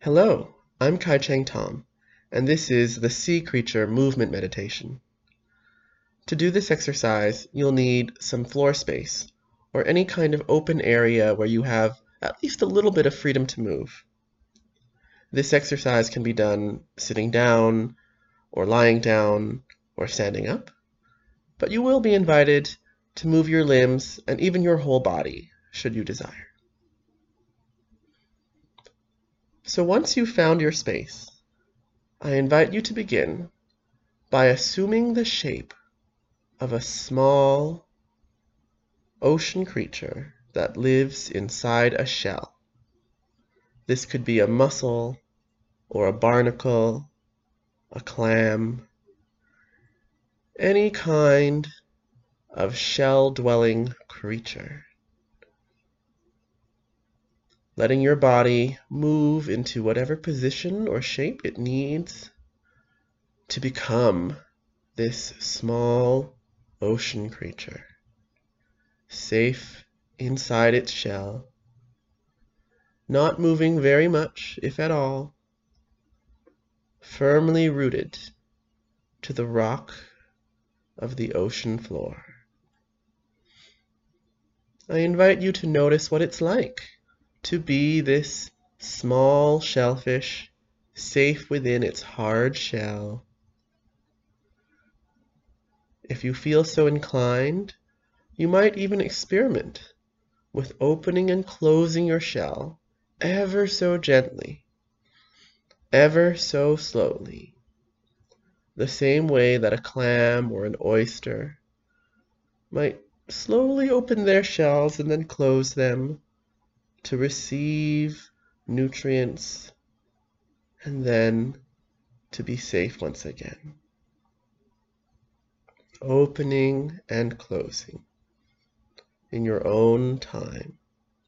Hello, I'm Kai Chang Tom, and this is the Sea Creature Movement Meditation. To do this exercise, you'll need some floor space, or any kind of open area where you have at least a little bit of freedom to move. This exercise can be done sitting down, or lying down, or standing up, but you will be invited to move your limbs and even your whole body, should you desire. So once you've found your space, I invite you to begin by assuming the shape of a small ocean creature that lives inside a shell. This could be a mussel or a barnacle, a clam, any kind of shell-dwelling creature. Letting your body move into whatever position or shape it needs to become this small ocean creature, safe inside its shell, not moving very much, if at all, firmly rooted to the rock of the ocean floor. I invite you to notice what it's like to be this small shellfish, safe within its hard shell. If you feel so inclined, you might even experiment with opening and closing your shell ever so gently, ever so slowly, the same way that a clam or an oyster might slowly open their shells and then close them to receive nutrients and then to be safe once again. Opening and closing in your own time.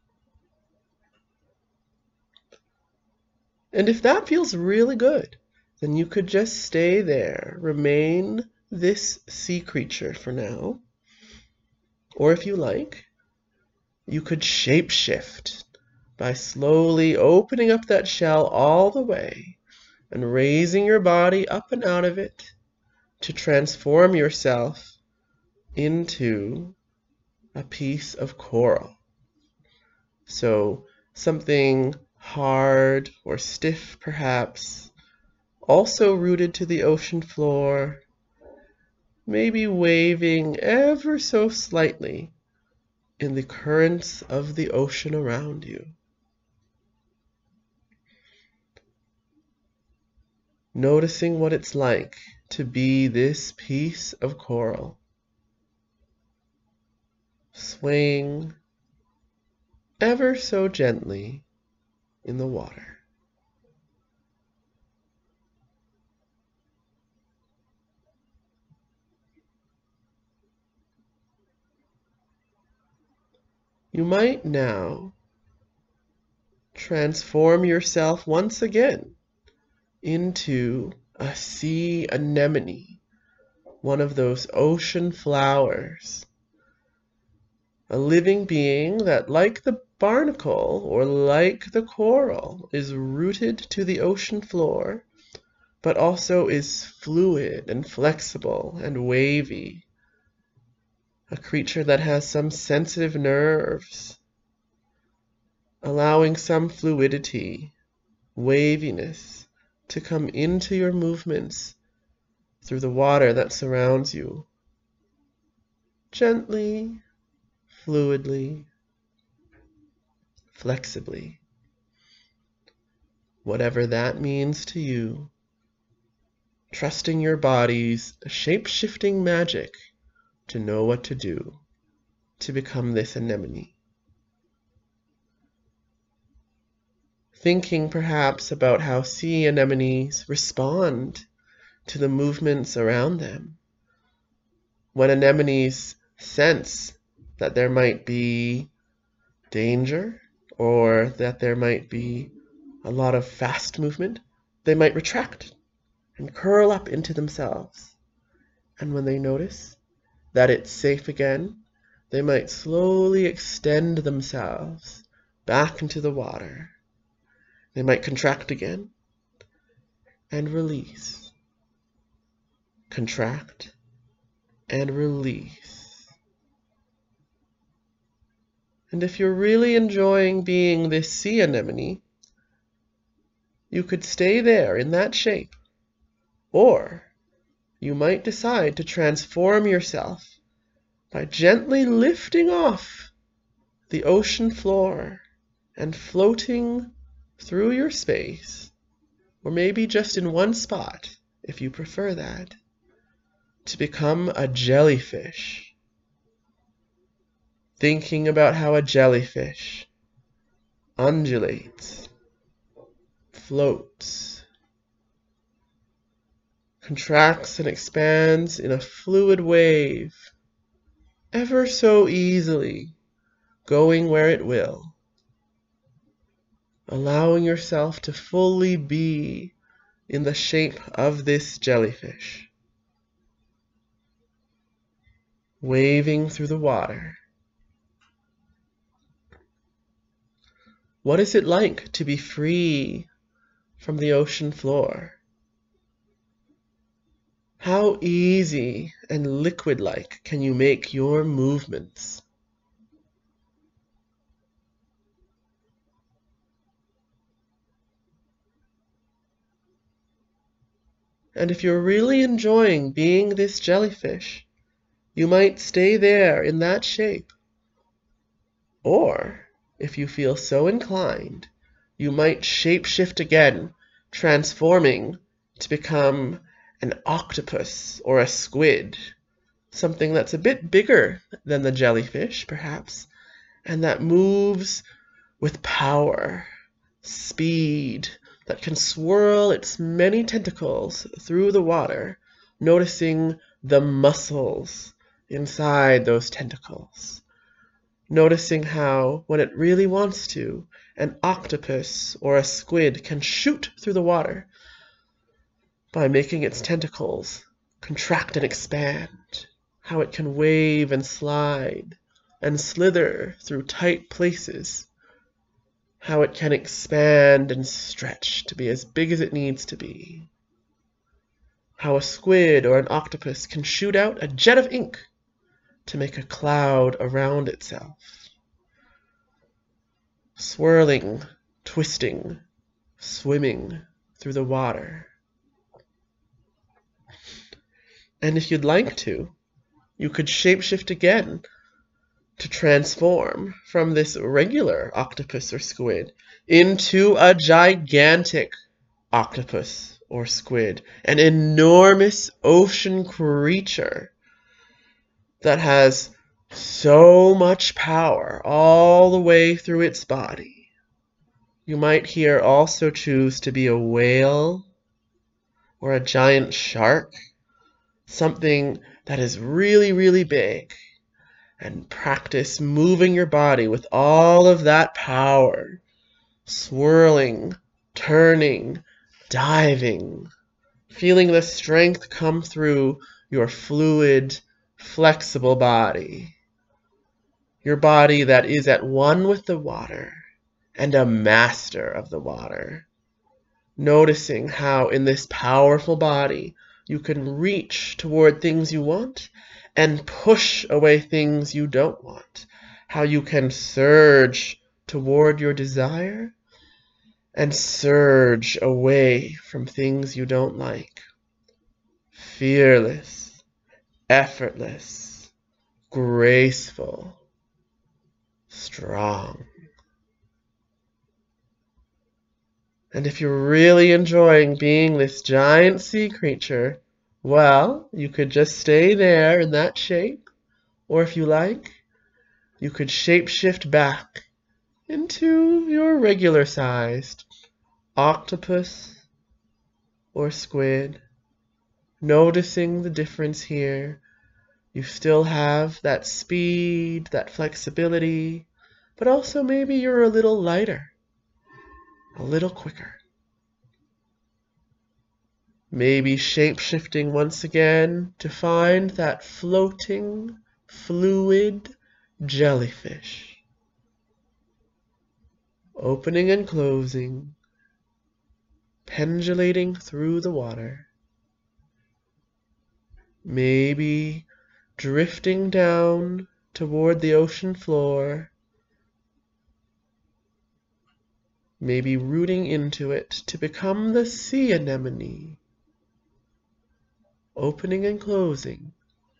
And if that feels really good, then you could just stay there, remain this sea creature for now. Or if you like, you could shapeshift by slowly opening up that shell all the way and raising your body up and out of it to transform yourself into a piece of coral. So something hard or stiff perhaps, also rooted to the ocean floor, maybe waving ever so slightly in the currents of the ocean around you. Noticing what it's like to be this piece of coral, swaying ever so gently in the water. You might now transform yourself once again into a sea anemone, one of those ocean flowers, a living being that, like the barnacle or like the coral, is rooted to the ocean floor, but also is fluid and flexible and wavy, a creature that has some sensitive nerves, allowing some fluidity, waviness to come into your movements through the water that surrounds you, gently, fluidly, flexibly. Whatever that means to you, trusting your body's shape-shifting magic to know what to do to become this anemone. Thinking perhaps about how sea anemones respond to the movements around them. When anemones sense that there might be danger or that there might be a lot of fast movement, they might retract and curl up into themselves. And when they notice that it's safe again, they might slowly extend themselves back into the water. They might contract again and release. Contract and release. And if you're really enjoying being this sea anemone, you could stay there in that shape, or you might decide to transform yourself by gently lifting off the ocean floor and floating through your space, or maybe just in one spot if you prefer that, to become a jellyfish. Thinking about how a jellyfish undulates, floats, contracts and expands in a fluid wave, ever so easily, going where it will, allowing yourself to fully be in the shape of this jellyfish, waving through the water. What is it like to be free from the ocean floor? How easy and liquid-like can you make your movements? And if you're really enjoying being this jellyfish, you might stay there in that shape. Or, if you feel so inclined, you might shapeshift again, transforming to become an octopus or a squid, something that's a bit bigger than the jellyfish, perhaps, and that moves with power, speed, that can swirl its many tentacles through the water, noticing the muscles inside those tentacles. Noticing how, when it really wants to, an octopus or a squid can shoot through the water by making its tentacles contract and expand, how it can wave and slide and slither through tight places, how it can expand and stretch to be as big as it needs to be, how a squid or an octopus can shoot out a jet of ink to make a cloud around itself, swirling, twisting, swimming through the water. And if you'd like to, you could shapeshift again to transform from this regular octopus or squid into a gigantic octopus or squid, an enormous ocean creature that has so much power all the way through its body. You might here also choose to be a whale or a giant shark, something that is really, really big, and practice moving your body with all of that power, swirling, turning, diving, feeling the strength come through your fluid, flexible body. Your body that is at one with the water and a master of the water. Noticing how in this powerful body you can reach toward things you want and push away things you don't want. How you can surge toward your desire and surge away from things you don't like. Fearless, effortless, graceful, strong. And if you're really enjoying being this giant sea creature, well, you could just stay there in that shape, or if you like, you could shapeshift back into your regular-sized octopus or squid, noticing the difference here. You still have that speed, that flexibility, but also maybe you're a little lighter, a little quicker. Maybe shape-shifting once again to find that floating, fluid jellyfish. Opening and closing, pendulating through the water. Maybe drifting down toward the ocean floor. Maybe rooting into it to become the sea anemone. Opening and closing.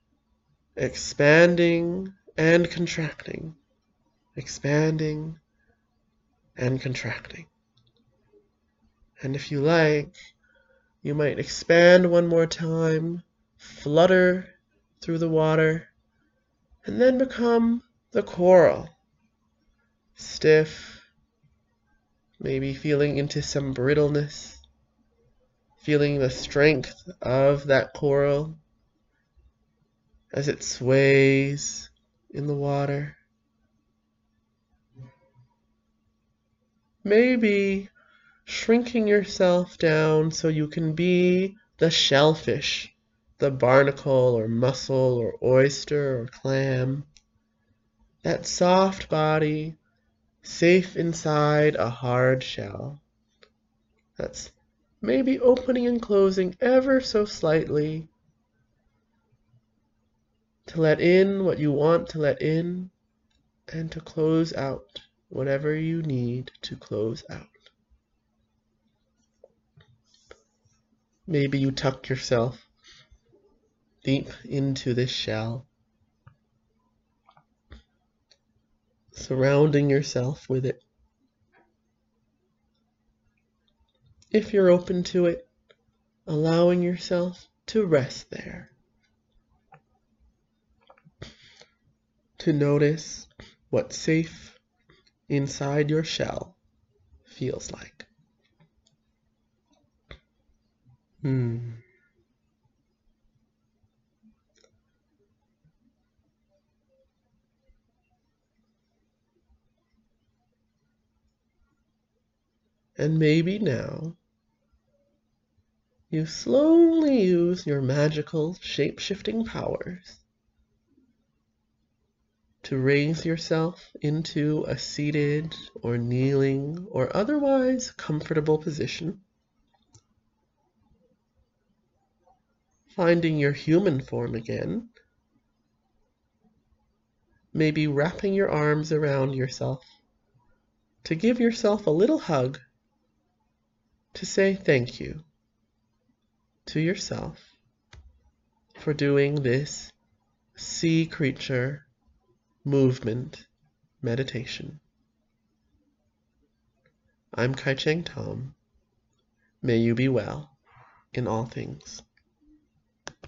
Expanding and contracting. Expanding and contracting. And if you like, you might expand one more time, flutter through the water, and then become the coral. Stiff, maybe feeling into some brittleness, feeling the strength of that coral as it sways in the water. Maybe shrinking yourself down so you can be the shellfish, the barnacle or mussel or oyster or clam. That soft body, safe inside a hard shell. That's maybe opening and closing ever so slightly to let in what you want to let in and to close out whatever you need to close out. Maybe you tuck yourself deep into this shell, surrounding yourself with it. If you're open to it, allowing yourself to rest there, to notice what safe inside your shell feels like. And maybe now you slowly use your magical shape-shifting powers to raise yourself into a seated or kneeling or otherwise comfortable position, finding your human form again, maybe wrapping your arms around yourself to give yourself a little hug, to say thank you to yourself for doing this sea creature movement meditation. I'm Kai Cheng Tom. May you be well in all things.